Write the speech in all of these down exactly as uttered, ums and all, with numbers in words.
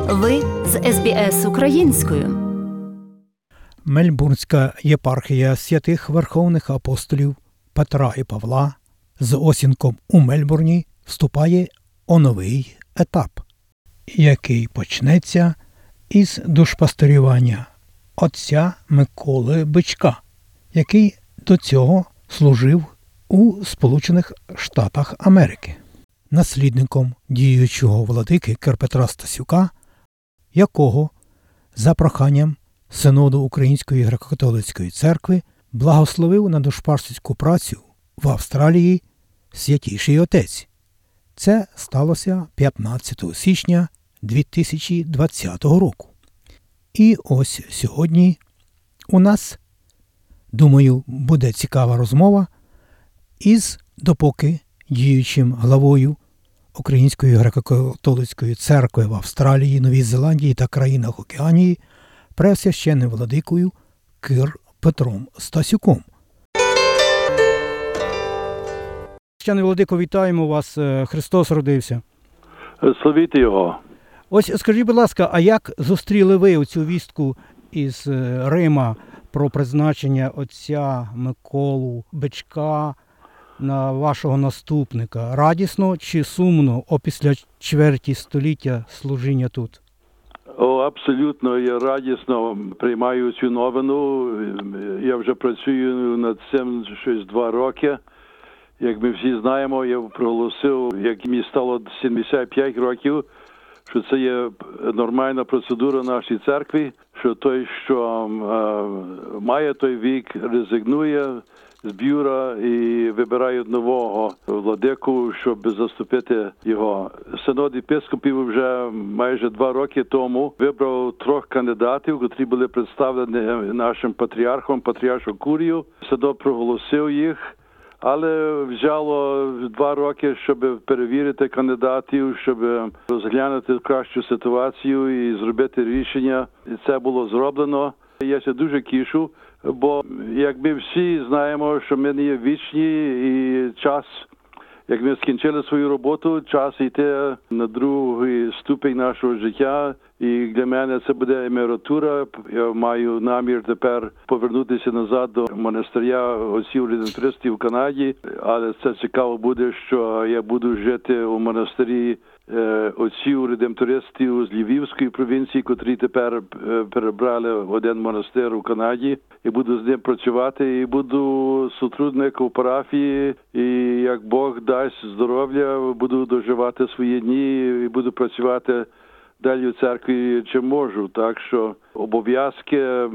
Ви з ес бі ес українською. Мельбурнська єпархія святих верховних апостолів Петра і Павла з осінком у Мельбурні вступає у новий етап, який почнеться із душпастерювання отця Миколи Бичка, який до цього служив у Сполучених Штатах Америки. Наслідником діючого владики Кир-Петра Стасюка, якого за проханням Синоду Української греко-католицької церкви благословив на душпастерську працю в Австралії Святіший Отець. Це сталося п'ятнадцятого січня дві тисячі двадцятого року. І ось сьогодні у нас, думаю, буде цікава розмова із допоки діючим главою Української греко-католицької церкви в Австралії, Новій Зеландії та країнах Океанії преосвященним владикою Кир-Петром Стасюком. Священний владико, вітаємо вас. Христос родився. Славіте Його. Ось скажіть, будь ласка, а як зустріли ви оцю вістку із Рима про призначення отця Миколу Бичка на вашого наступника? Радісно чи сумно опісля чверті століття служіння тут? О, абсолютно, я радісно приймаю цю новину. Я вже працюю над цим щось два роки. Як ми всі знаємо, я проголосив, як мені стало сімдесят п'ять років, що це є нормальна процедура в нашій церкві, що той, що е, має той вік, резигнує з бюра і вибирає нового владику, щоб заступити його. Синод єпископів вже майже два роки тому вибрав трьох кандидатів, які були представлені нашим патріархом, патріаршою Курією. Синод проголосив їх. Але взяло два роки, щоб перевірити кандидатів, щоб розглянути кращу ситуацію і зробити рішення. І це було зроблено. Я ще дуже тішу, бо як ми всі знаємо, що ми не є вічні і час, як ми скінчили свою роботу, час йти на другий ступінь нашого життя. І для мене це буде емература. Я маю намір тепер повернутися назад до монастиря отців-редемтористів в Канаді. Але це цікаво буде, що я буду жити у монастирі отців-редемтористів з Львівської провінції, котрі тепер перебрали один монастир у Канаді. І буду з ним працювати, і буду сотрудник у парафії. І як Бог дасть здоров'я, буду доживати свої дні і буду працювати далі в церкві, чи можу. Так що обов'язки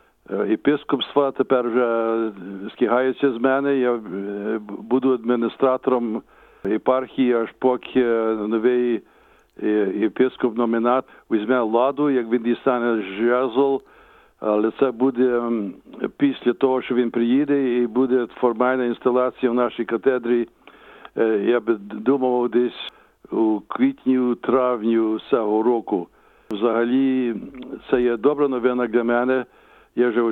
єпископства тепер вже скигаються з мене. Я буду адміністратором єпархії, аж поки новий єпископ-номінат візьме владу, як він дістане жезл. Але це буде після того, що він приїде, і буде формальна інсталяція в нашій катедрі. Я би думав десь у квітні, травні цього року. Взагалі, це є добра новина для мене. Я вже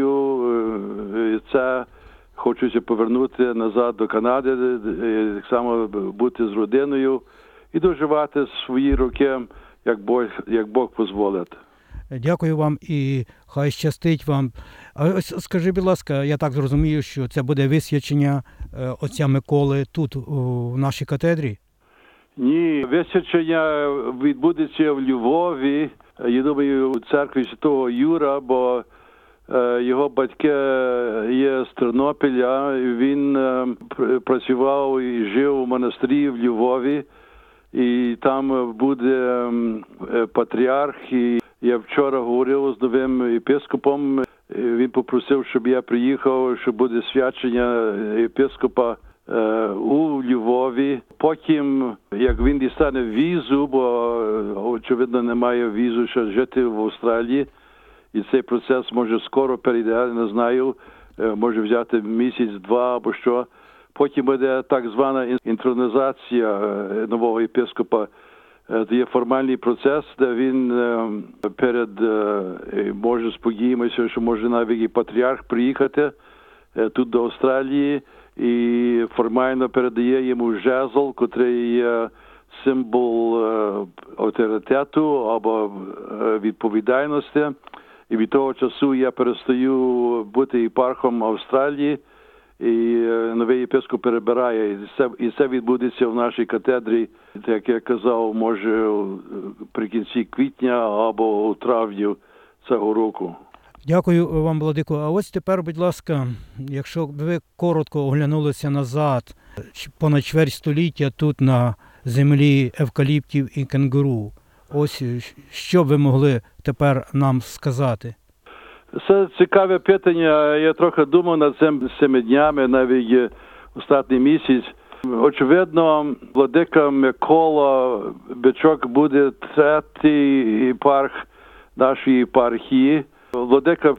очікую це. Хочуся повернути назад до Канади, так само бути з родиною і доживати свої роки, як Бог, як Бог дозволить. Дякую вам і хай щастить вам. А ось скажи, будь ласка, я так зрозумію, що це буде висвячення отця Миколи тут, у нашій катедрі? Ні, висвячення відбудеться в Львові, я думаю, у церкві Святого Юра, бо його батьки є з Тернопіля, він працював і жив у монастирі в Львові, і там буде патріарх. І я вчора говорив з новим єпископом, він попросив, щоб я приїхав, що буде свячення єпископа у Львові. Потім, як він дістане візу, бо, очевидно, немає візу, що жити в Австралії, і цей процес може скоро перейде, не знаю, може взяти місяць-два або що. Потім буде так звана інтронізація нового єпископа. Це є формальний процес, де він перед, може сподіваємося, що може навіть і патріарх приїхати тут до Австралії і формально передає йому жезл, котрий є символ авторитету або відповідальності. І від того часу я перестаю бути єпархом Австралії, і новий єпископ перебирає. І це, і це відбудеться в нашій катедрі, як я казав, може при кінці квітня або у травні цього року. Дякую вам, владико. А ось тепер, будь ласка, якщо б ви коротко оглянулися назад, понад чверть століття тут на землі евкаліптів і кенгуру, ось що б ви могли тепер нам сказати? Це цікаве питання. Я трохи думав над цим цими днями, навіть останній місяць. Очевидно, владика Микола Бичок буде третій єпарх нашої єпархії. Владика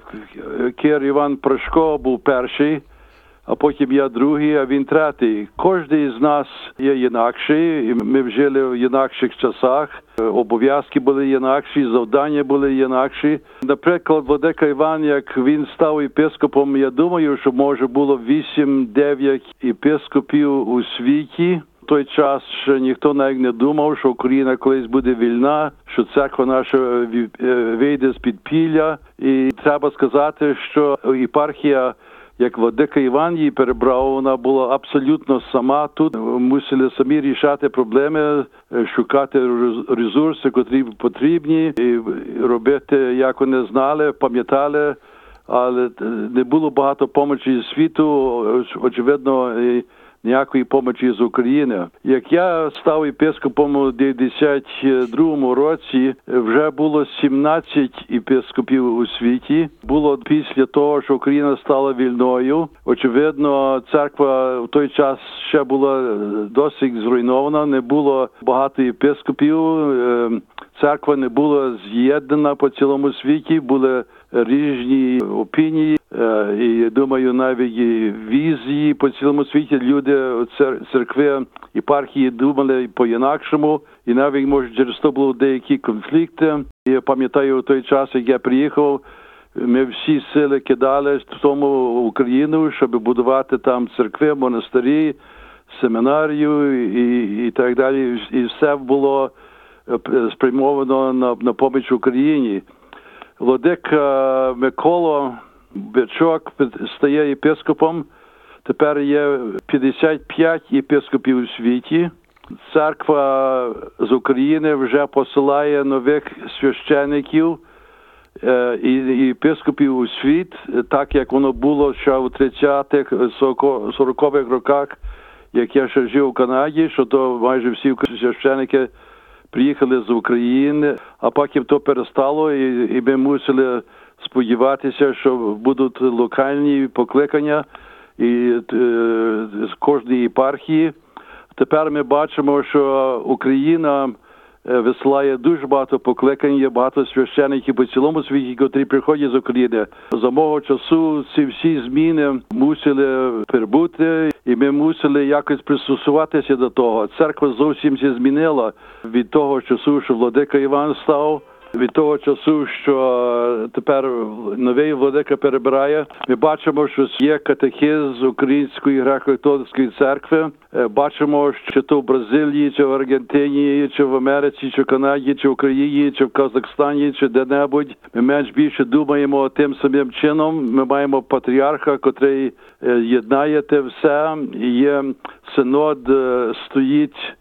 Кир Іван Прошко був перший, а потім я другий, а він третій. Кожен з нас є інакший, і ми жили в інакших часах. Обов'язки були інакші, завдання були інакші. Наприклад, владика Іван, як він став єпископом, я думаю, що може було вісім-дев'ять єпископів у світі. В той час ще ніхто навіть не думав, що Україна колись буде вільна, що церква наша вийде з підпілля. І треба сказати, що єпархія, як владика Іван її перебрав, вона була абсолютно сама тут. Мусили самі рішати проблеми, шукати ресурси, котрі потрібні, і робити, як вони знали, пам'ятали. Але не було багато помочі з світу, очевидно, ніякої помочі з України. Як я став єпископом у дев'яносто другому році, вже було сімнадцять єпископів у світі. Було після того, що Україна стала вільною. Очевидно, церква в той час ще була досить зруйнована, не було багато єпископів, церква не була з'єднана по цілому світі, були різні опінії, і, думаю, навіть і візії по цілому світі. Люди церкви, єпархії думали по-інакшому, і навіть, може, через то були деякі конфлікти. Я пам'ятаю, в той час, як я приїхав, ми всі сили кидали в тому Україну, щоб будувати там церкви, монастирі, семінарію і, і так далі. І все було спрямовано на, на поміч Україні. Владика Микола Бичок стає єпископом. Тепер є п'ятдесят п'ять єпископів у світі. Церква з України вже посилає нових священиків і єпископів у світ, так як воно було ще у тридцятих, сорокових роках, як я ще жив у Канаді, що то майже всі священики приїхали з України, а потім то перестало, і, і ми мусили сподіватися, що будуть локальні покликання і е, з кожної єпархії. Тепер ми бачимо, що Україна висилає дуже багато покликань, є багато священиків по цілому світі, котрі приходять з України. За мого часу ці всі зміни мусили прибути, і ми мусили якось пристосуватися до того. Церква зовсім се змінила від того часу, що владика Іван став, від того часу, що тепер новий владика перебирає. Ми бачимо, що є катехиз Української греко-католицької церкви. Бачимо, що то в Бразилії, чи в Аргентині, чи в Америці, чи в Канаді, чи в Україні, чи в Казахстані, чи де-небудь. Ми менш більше думаємо тим самим чином. Ми маємо патріарха, котрий єднає те все. Є синод, стоїть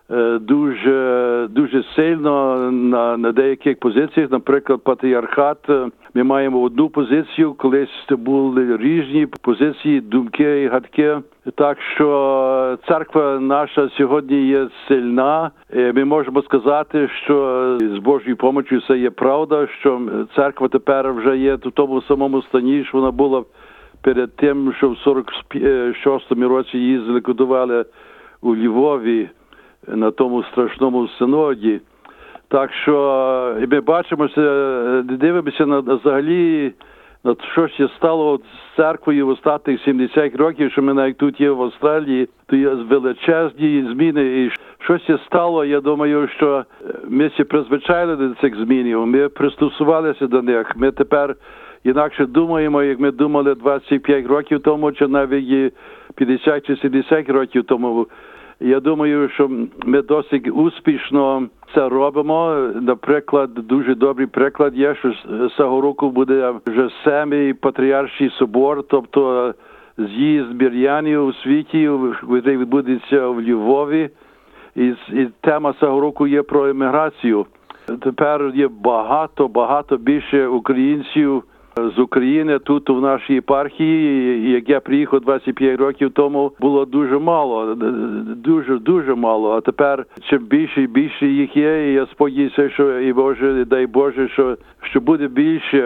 дуже дуже сильно на, на деяких позиціях. Наприклад, патріархат. Ми маємо одну позицію, колись були різні позиції, думки і гадки. Так що церква наша сьогодні є сильна. Ми можемо сказати, що з Божою допомогою це є правда, що церква тепер вже є в тому самому стані, що вона була перед тим, що в сорок шостому році її зліквідували у Львові на тому страшному синоді. Так що ми бачимося, дивимося на взагалі, на що ще стало з церквою в останніх сімдесят років, що ми навіть тут є в Австралії, то є величезні зміни. І що ще стало, я думаю, що ми всі призвичайли до цих змін, ми пристосувалися до них. Ми тепер інакше думаємо, як ми думали двадцять п'ять років тому, чи навіть п'ятдесят чи сімдесят років тому. Я думаю, що ми досить успішно це робимо. Наприклад, дуже добрий приклад є, що з цього року буде вже семий патріарший собор, тобто з'їзд мирянів у світі, який відбудеться в Львові. І, і тема цього року є про еміграцію. Тепер є багато, багато більше українців з України тут у нашій єпархії. Як я приїхав двадцять п'ять років тому, було дуже мало, дуже, дуже мало. А тепер чим більше і більше їх є, і я сподіваюся, що і Боже, дай Боже, що, що буде більше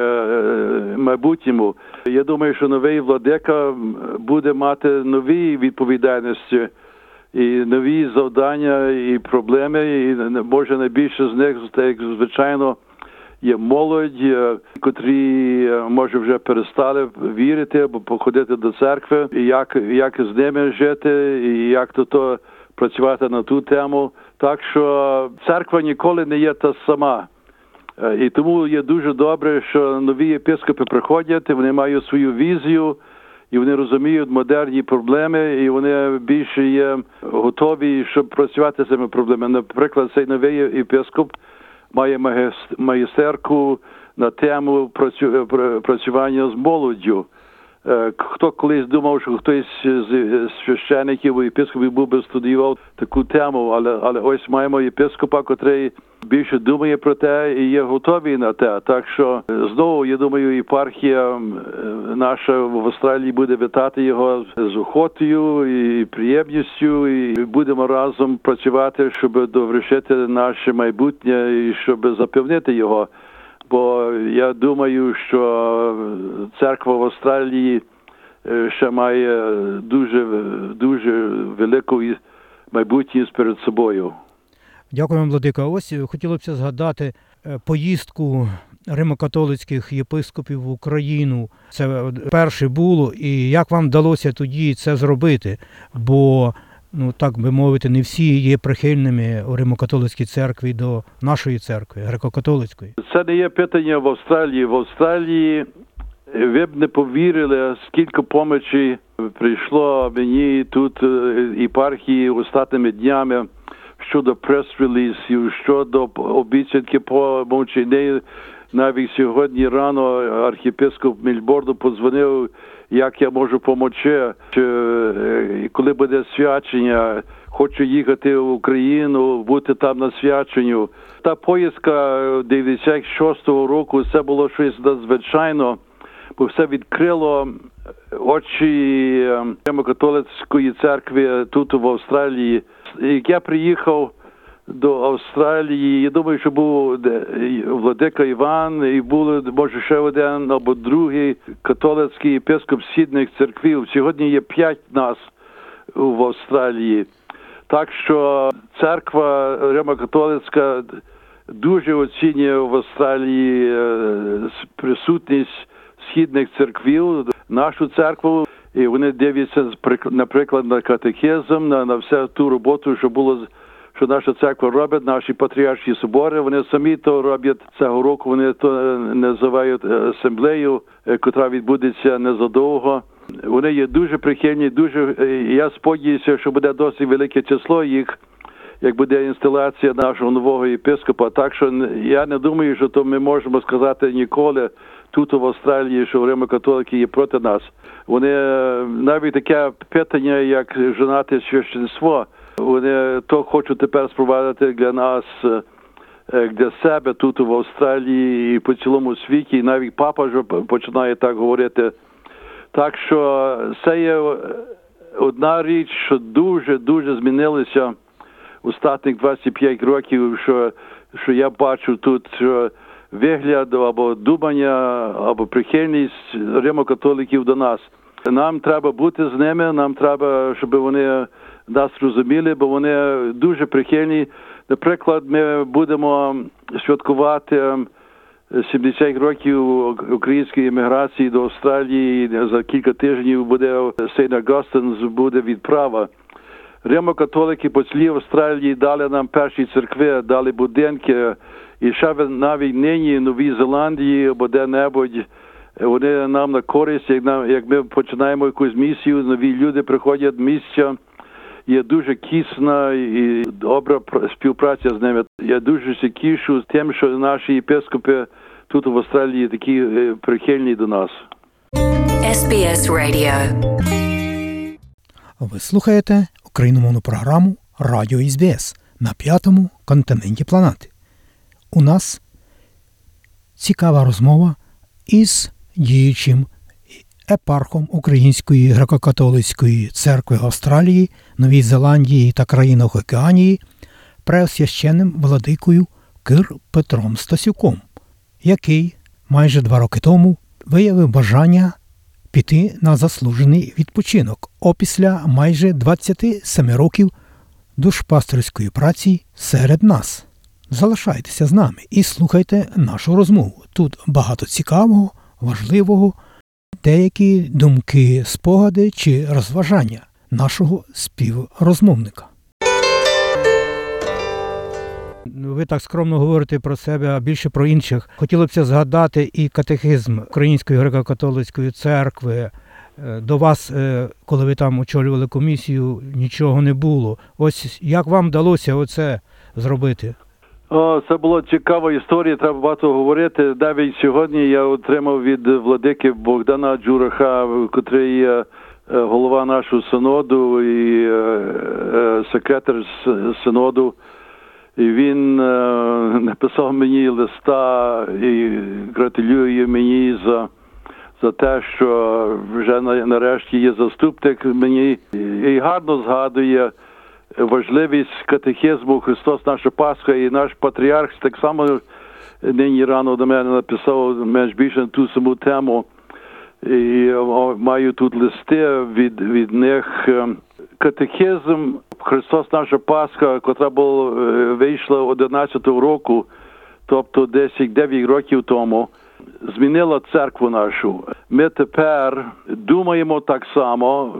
в майбутньому. Я думаю, що новий владика буде мати нові відповідальності і нові завдання, і проблеми, і може найбільше з них, як звичайно, є молодь, котрі, може, вже перестали вірити або походити до церкви, і як, як з ними жити, і як то, то працювати на ту тему. Так що церква ніколи не є та сама. І тому є дуже добре, що нові єпископи приходять, і вони мають свою візію, і вони розуміють модерні проблеми, і вони більше є готові, щоб працювати з цими проблемами. Наприклад, цей новий єпископ має магістерку на тему працювання з молоддю. Хто колись думав, що хтось з священиків і єпископів був би студіював таку тему, але, але ось маємо єпископа, котрий більше думає про те і є готовий на те. Так що, знову, я думаю, єпархія наша в Австралії буде вітати його з охотою і приємністю, і будемо разом працювати, щоб довершити наше майбутнє і щоб запевнити його. Бо я думаю, що церква в Австралії ще має дуже, дуже велику майбутність перед собою. Дякую вам, владика. Ось хотілося б згадати поїздку римо-католицьких єпископів в Україну. Це перше було, і як вам вдалося тоді це зробити? Бо, ну так би мовити, не всі є прихильними у Римо-католицькій церкві до нашої церкви, греко-католицької. Це не є питання в Австралії. В Австралії ви б не повірили, скільки помочі прийшло мені тут єпархії останніми днями щодо прес-релізів, щодо обіцянки помочі. Навіть сьогодні рано архієпископ Мельбурну подзвонив, як я можу допомогти, коли буде свячення, хочу їхати в Україну, бути там на свяченню. Та поїздка дев'яносто шостого року, це було щось надзвичайно, бо все відкрило очі Римо-католицької церкви тут в Австралії. Як я приїхав до Австралії, я думаю, що був владика Іван, і були, може, ще один або другий католицький єпископ східних церквів. Сьогодні є п'ять нас в Австралії. Так що церква Римо-католицька дуже оцінює в Австралії присутність східних церквів, нашу церкву. І вони дивляться, наприклад, на катехизм, на, на всю ту роботу, що було, що наша церква робить, наші патріарші собори. Вони самі то роблять цього року, вони то називають асамблею, яка відбудеться незадовго. Вони є дуже прихильні, дуже, я сподіваюся, що буде досить велике число їх, як буде інсталяція нашого нового єпископа. Так що я не думаю, що то ми можемо сказати ніколи тут в Австралії, що римо-католики є проти нас. Вони навіть таке питання, як женати священство, вони то хочуть тепер спровадити для нас, для себе тут в Австралії і по цілому світі. І навіть папа вже починає так говорити. Так що це є одна річ, що дуже-дуже змінилося останніх двадцять п'ять років, що, що я бачу тут, що вигляд або думання, або прихильність римо-католиків до нас. Нам треба бути з ними, нам треба, щоб вони нас розуміли, бо вони дуже прихильні. Наприклад, ми будемо святкувати сімдесят років української еміграції до Австралії. За кілька тижнів буде Сейнт Агастинс, буде відправа. Римо-католики по цілій Австралії дали нам перші церкви, дали будинки. І ще навіть нині в Новій Зеландії або де-небудь вони нам на користь, як, нам, як ми починаємо якусь місію, нові люди приходять в місця. є дуже кісна і добра співпраця з ними. Я дуже се тішу тим, що наші єпископи тут в Австралії такі прихильні до нас. ес бі ес Radio. Ви слухаєте україномовну програму Радіо ес бі ес на п'ятому континенті планети. У нас цікава розмова із діючим епархом Української греко-католицької церкви Австралії, Новій Зеландії та країнах Океанії преосвященним владикою Кир Петром Стасюком, який майже два роки тому виявив бажання піти на заслужений відпочинок опісля майже двадцяти семи років душпастерської праці серед нас. Залишайтеся з нами і слухайте нашу розмову. Тут багато цікавого, важливого, деякі думки, спогади чи розважання нашого співрозмовника. Ви так скромно говорите про себе, а більше про інших. Хотілося б згадати і катехизм Української греко-католицької церкви. До вас, коли ви там очолювали комісію, нічого не було. Ось як вам вдалося оце зробити? О, це була цікава історія, треба багато говорити. Навіть сьогодні я отримав від владики Богдана Джураха, котрий є голова нашого синоду і секретар синоду. І він е, написав мені листа і гратулює мені за, за те, що вже нарешті є заступник мені. І гарно згадує важливість катехизму «Христос наша Пасха», і наш патріарх так само нині рано до мене написав менш більше на ту саму тему. І маю тут листи від, від них. Катехизм «Христос наша Пасха», котра була вийшла одинадцятого року, тобто десять дев'ять років тому, змінила церкву нашу. Ми тепер думаємо так само,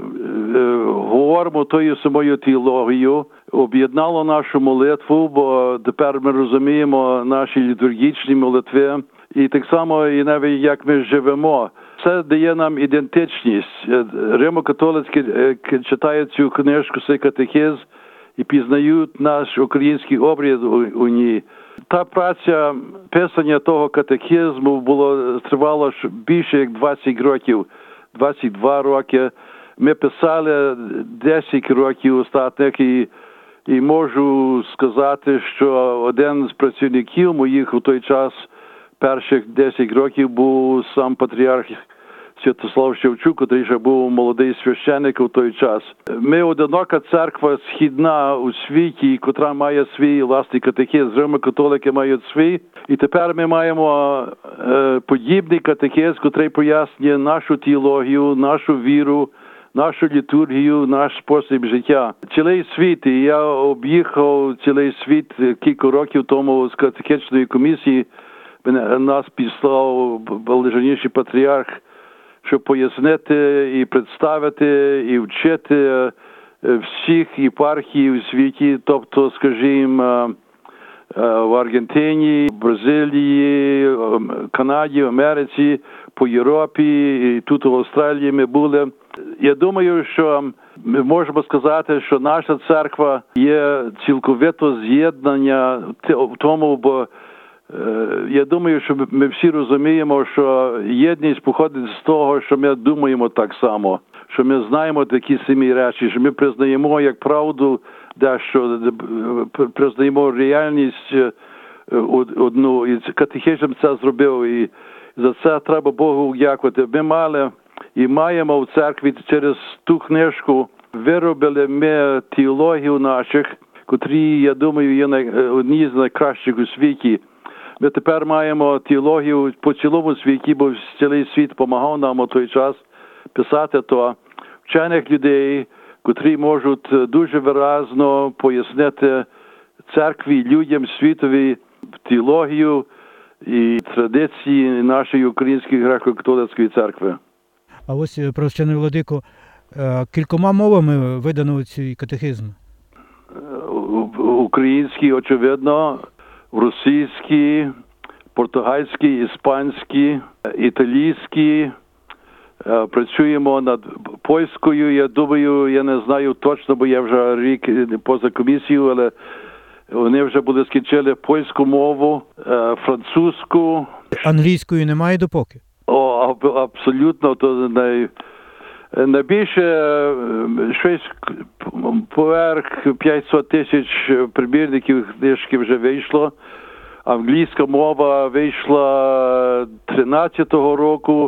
говоримо тою самою теологією, об'єднало нашу молитву, бо тепер ми розуміємо наші літургічні молитви, і так само і навіть як ми живемо. Це дає нам ідентичність. Римо-католицькі читають цю книжку, цей катехизм, і пізнають наш український обряд у ній. Та праця писання того катехизму було тривало більше як двадцять років, двадцять два роки. Ми писали десять років остатніх, і, і можу сказати, що один з працівників моїх у той час, перших десять років, був сам патріарх Святослав Шевчук, який ще був молодий священник у той час. Ми одинока церква східна у світі, котра має свій власний катехизм. Римо-католики мають свій. І тепер ми маємо е, подібний катехизм, котрий пояснює нашу теологію, нашу віру, нашу літургію, наш спосіб життя. Цілий світ, і я об'їхав цілий світ кілька років тому з катехичної комісії, нас післав блаженніший патріарх, щоб пояснити і представити, і вчити всіх єпархій у світі, тобто, скажімо, в Аргентині, Бразилії, Канаді, Америці, по Європі, і тут в Австралії ми були. Я думаю, що ми можемо сказати, що наша церква є цілковито з'єднання в тому, бо я думаю, що ми всі розуміємо, що єдність походить з того, що ми думаємо так само, що ми знаємо такі самі речі, що ми признаємо як правду, дещо признаємо реальність одну, і катехизм це зробив, і за це треба Богу дякувати. Ми мали і маємо в церкві через ту книжку, виробили ми теологію наших, котрі, я думаю, є одні з найкращих у світі. Ми тепер маємо теологію по цілому світі, бо цілий світ допомагав нам у той час писати то. Вчених людей, котрі можуть дуже виразно пояснити церкві, людям, світові теологію і традиції нашої Української греко-католицької церкви. А ось, православний владико, кількома мовами видано цей катехизм? Український, очевидно, російський, португальський, іспанський, італійський, Е, Працюємо над польською, я думаю, я не знаю точно, бо я вже рік поза комісією, але вони вже були скінчили польську мову, е, французьку. Англійської немає допоки? О, аб- абсолютно, то най, найбільше е, щось поверх п'ятсот тисяч примірників книжки вже вийшло. Англійська мова вийшла тринадцятого року,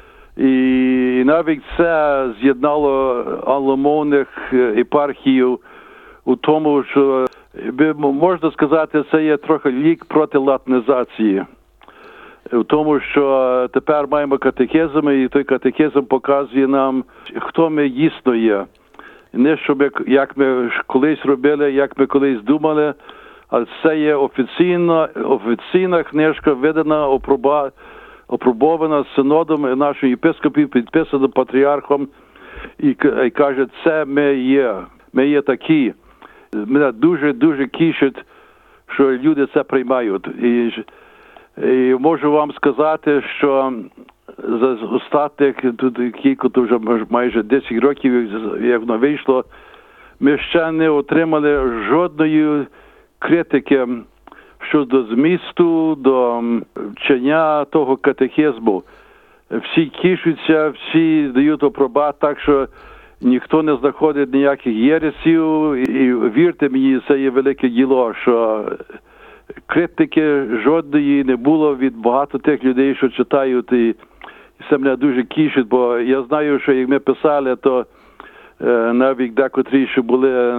і навіть це з'єднало англомовних єпархів у тому, що, можна сказати, це є трохи лік проти латинізації. В тому, що тепер маємо катехизм, і той катехизм показує нам, хто ми дійсно є. Не щоб як, як ми колись робили, як ми колись думали, а це є офіційна, офіційна книжка, видана, опроба, опробована синодом нашої єпископів, підписана патріархом, і, і каже, це ми є, ми є такі. Мене дуже-дуже тішить, що люди це приймають. І, і можу вам сказати, що за останніх тут кілька, то вже майже десять років, як воно вийшло, ми ще не отримали жодної критики щодо змісту, до вчення того катехизму. Всі тішуться, всі дають апробат, так що ніхто не знаходить ніяких єресів. І вірте мені, це є велике діло, що критики жодної не було від багато тих людей, що читають, і це мене дуже тішить, бо я знаю, що як ми писали, то е, навіть декотрі, що були е,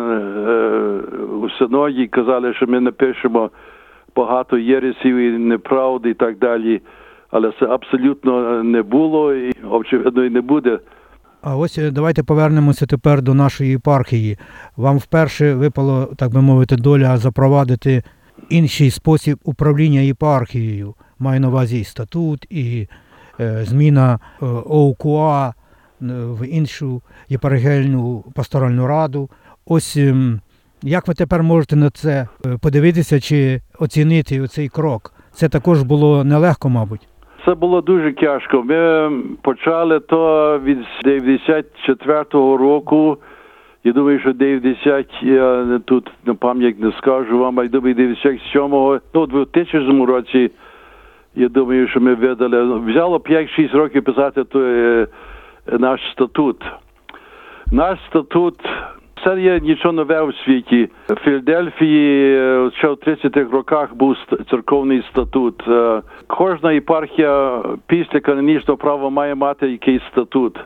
у синоді, казали, що ми напишемо багато єресів і неправди і так далі, але це абсолютно не було і, очевидно, і не буде. А ось е, давайте повернемося тепер до нашої єпархії. Вам вперше випало, так би мовити, доля запровадити інший спосіб управління єпархією. Маю на увазі і статут, і е, зміна е, ОУКУА в іншу єпархіальну пасторальну раду. Ось е, як ви тепер можете на це е, подивитися чи оцінити оцей крок? Це також було нелегко, мабуть. Це було дуже тяжко. Ми почали то від дев'яносто четвертого року. Я думаю, що дев'яносто, я тут на пам'ять не скажу вам, а я думаю, дев'яносто сьомого, ну, у двохтисячному році, я думаю, що ми видали. Взяло п'ять-шість років писати той, наш статут. Наш статут, це є нічого нове у світі. В Філадельфії ще в тридцятих роках був церковний статут. Кожна єпархія після канонічного права має мати якийсь статут.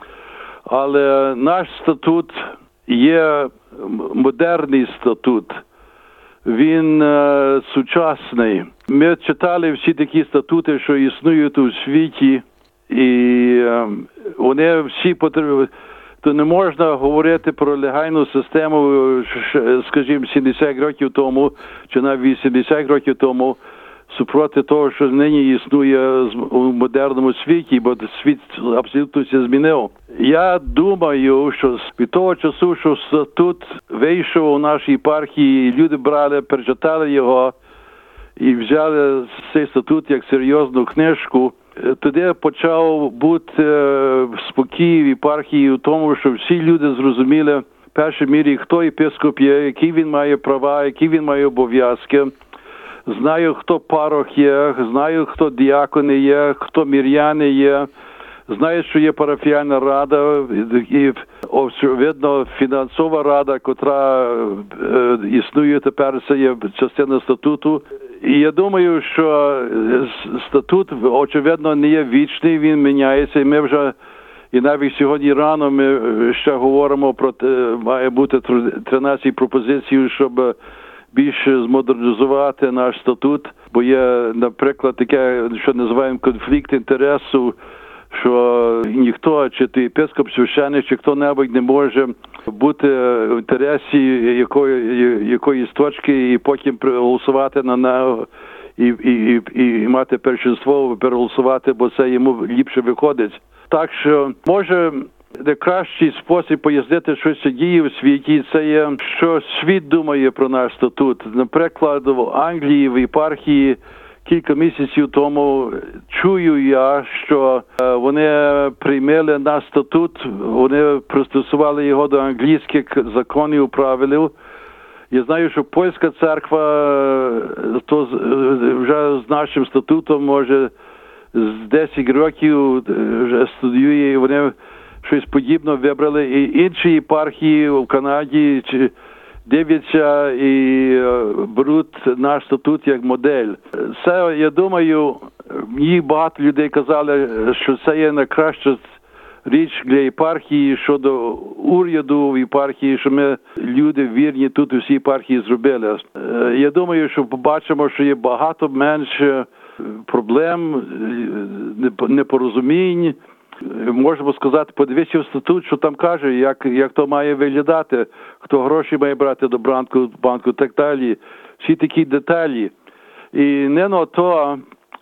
Але наш статут є модерний статут. Він е, сучасний. Ми читали всі такі статути, що існують у світі, і е, вони всі потрібні. То не можна говорити про легальну систему, скажімо, сімдесят років тому, чи навіть вісімдесят років тому, супроти того, що нині існує у модерному світі, бо світ абсолютно все змінив. Я думаю, що від того часу, що статут вийшов у нашій єпархії, люди брали, перечитали його і взяли цей статут як серйозну книжку, тоді почав бути спокій в єпархії у тому, що всі люди зрозуміли в першій мірі, хто єпископ є, які він має права, які він має обов'язки. Знаю, хто парох є, знаю, хто діакони є, хто миряни є. Знаю, що є парафіальна рада і, очевидно, фінансова рада, котра е, існує тепер, це є частина статуту. І я думаю, що статут, очевидно, не є вічний, він міняється. І ми вже, і навіть сьогодні рано ми ще говоримо про те, має бути тринадцять пропозицій, щоб більше змодернізувати наш статут, бо є, наприклад, таке, що називаємо конфлікт інтересу, що ніхто, чи ти єпископ, священник, чи хто-небудь не може бути в інтересі якої, якоїсь точки і потім проголосувати на нього і, і, і, і мати першинство, переголосувати, бо це йому ліпше виходить. Так що, може, найкращий спосіб пояснити, що це діє в світі, це є, що світ думає про наш статут. Наприклад, в Англії, в єпархії кілька місяців тому чую я, що е, вони прийняли наш статут, вони пристосували його до англійських законів, правил. Я знаю, що польська церква то вже з нашим статутом, може, з десять років вже студіює, і вони щось подібне вибрали. І інші єпархії в Канаді чи дивляться і беруть наш статут як модель. Це, я думаю, мені багато людей казали, що це є найкраща річ для єпархії щодо уряду в єпархії, що ми, люди вірні, тут у всій єпархії зробили. Я думаю, що побачимо, що є багато менше проблем, непорозумінь. Можемо сказати, подивіться в статут, що там каже, як, як то має виглядати, хто гроші має брати до банку, банку і так далі. Всі такі деталі. І не на то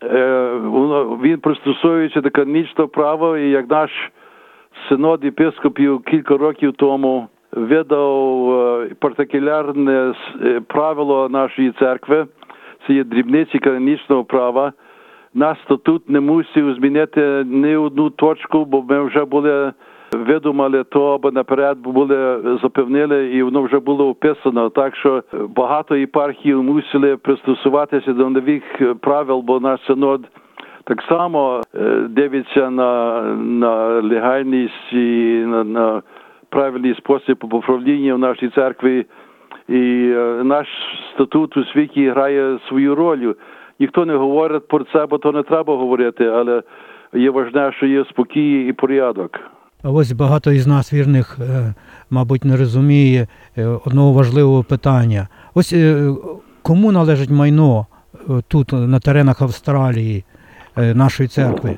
він пристосується до канонічного права, і як наш синод єпископів кілька років тому видав партикулярне правило нашої церкви, це є дрібниці канонічного права. Наш статут не мусив змінити ні одну точку, бо ми вже були видумали то, або наперед були запевнили, і воно вже було описано. Так що багато єпархій мусили пристосуватися до нових правил, бо наш синод так само дивиться на, на легальність і на, на правильний спосіб управління в нашій церкві. І наш статут у світі грає свою роль. Ніхто не говорить про це, бо то не треба говорити, але є важливо, що є спокій і порядок. А ось багато із нас вірних, мабуть, не розуміє одного важливого питання. Ось кому належить майно тут, на теренах Австралії, нашої церкви?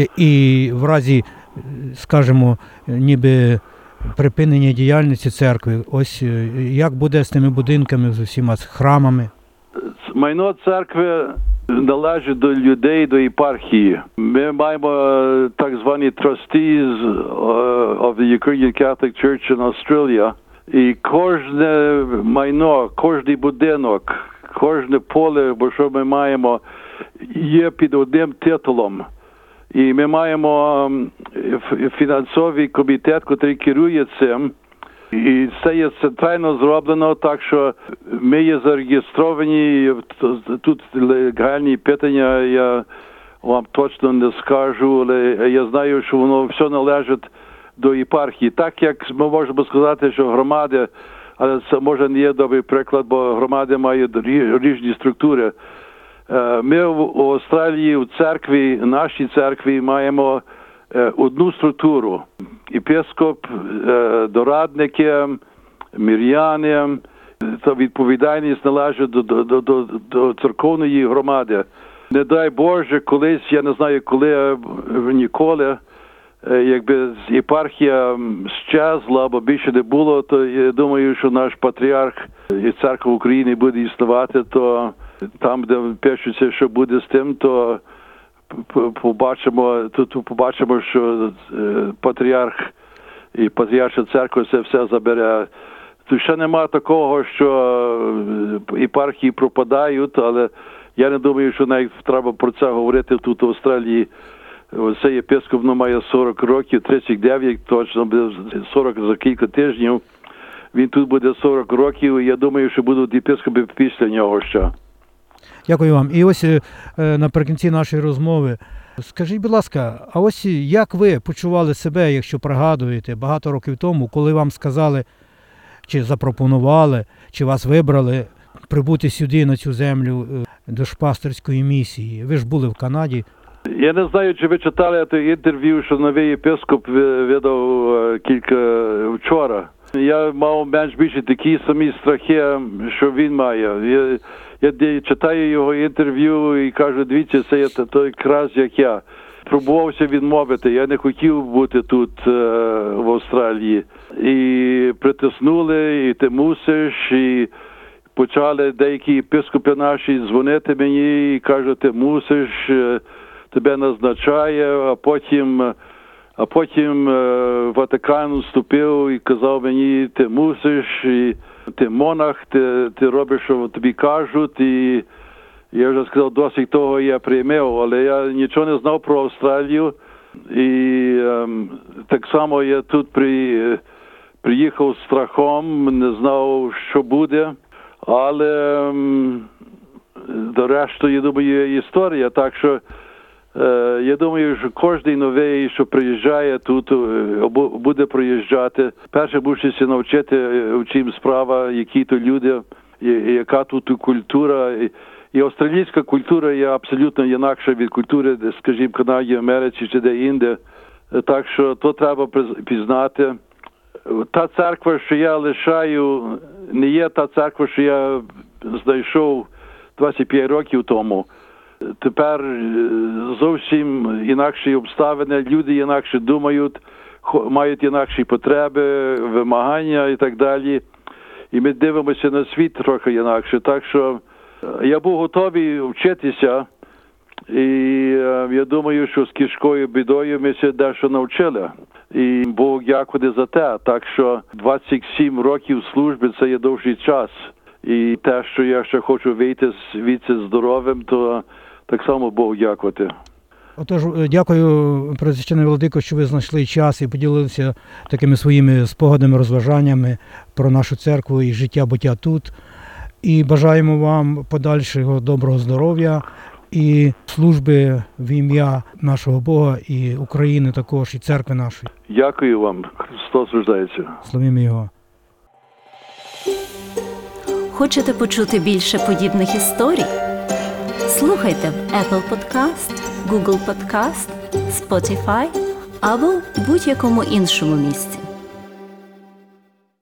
І в разі, скажімо, ніби припинення діяльності церкви, ось як буде з тими будинками, з усіма з храмами? Майно церкви належить до людей, до єпархії. Ми маємо так звані trustees of the Ukrainian Catholic Church in Australia. І кожне майно, кожний будинок, кожне поле, бо що ми маємо, є під одним титулом. І ми маємо фінансовий комітет, який керує цим. І це є центрально зроблено, так що ми є зареєстровані, тут легальні питання, я вам точно не скажу, але я знаю, що воно все належить до єпархії. Так як ми можемо сказати, що громади, але це може не є добрий приклад, бо громади мають різні структури. Ми в Австралії, в церкві, в нашій церкві маємо одну структуру. Єпископ, дорадники, миряни, та відповідальність належить до, до, до, до церковної громади. Не дай Боже, колись, я не знаю коли, ніколи, якби єпархія щезла або більше не було, то я думаю, що наш патріарх і церква України буде існувати, то там, де пишеться, що буде з тим, то побачимо, тут побачимо, що патріарх і патріарша церква це все забере. Тут ще нема такого, що єпархії пропадають, але я не думаю, що навіть треба про це говорити тут в Австралії. Цей єпископ ну, має сорок років, тридцять дев'ять, точно, сорок за кілька тижнів. Він тут буде сорок років, і я думаю, що будуть єпископи після нього ще. Дякую вам. І ось наприкінці нашої розмови, скажіть, будь ласка, а ось як ви почували себе, якщо пригадуєте, багато років тому, коли вам сказали, чи запропонували, чи вас вибрали прибути сюди, на цю землю, до шпастерської місії? Ви ж були в Канаді. Я не знаю, чи ви читали це інтерв'ю, що новий єпископ видав кілька вчора. Я мав менш-більше такі самі страхи, що він має. Я, я читаю його інтерв'ю і кажу, дивіться, це є той якраз, як я. Пробувався відмовити, я не хотів бути тут, в Австралії. І притиснули, і ти мусиш, і почали деякі єпископи наші дзвонити мені і кажуть, ти мусиш, тебе назначає, а потім... А потім е, Ватикан вступив і казав мені, ти мусиш, і ти монах, ти, ти робиш, що тобі кажуть, і, Я вже сказав, досить того я приймав, але я нічого не знав про Австралію. І ем, так само я тут при, приїхав з страхом, не знав, що буде. Але ем, до решту, я думаю, є історія. Так що е, я думаю, що кожен новий, що приїжджає тут, буде приїжджати. Перше муситься навчити, в чим справа, які то люди, яка тут культура. І австралійська культура є абсолютно інакша від культури, скажімо, в Канаді, Америці чи де-інде. Так що то треба пізнати. Та церква, що я лишаю, не є та церква, що я знайшов двадцять п'ять років тому. Тепер зовсім інакші обставини, люди інакше думають, мають інакші потреби, вимагання і так далі. І ми дивимося на світ трохи інакше. Так що я був готовий вчитися, і я думаю, що з кішкою бідою ми ще дещо навчили. І Бог дякує за те. Так що двадцять сім років служби – це є довший час. І те, що я ще хочу вийти звідси здоровим, то так само Бог дякувати. Отож, дякую, Пресвящений Владико, що ви знайшли час і поділилися такими своїми спогадами, розважаннями про нашу церкву і життя, буття тут. І бажаємо вам подальшого доброго здоров'я і служби в ім'я нашого Бога і України також, і церкви нашої. Дякую вам. Христос рождається. Славімо Його. Хочете почути більше подібних історій? Слухайте в Apple Podcast, Google Podcast, Spotify або будь-якому іншому місці.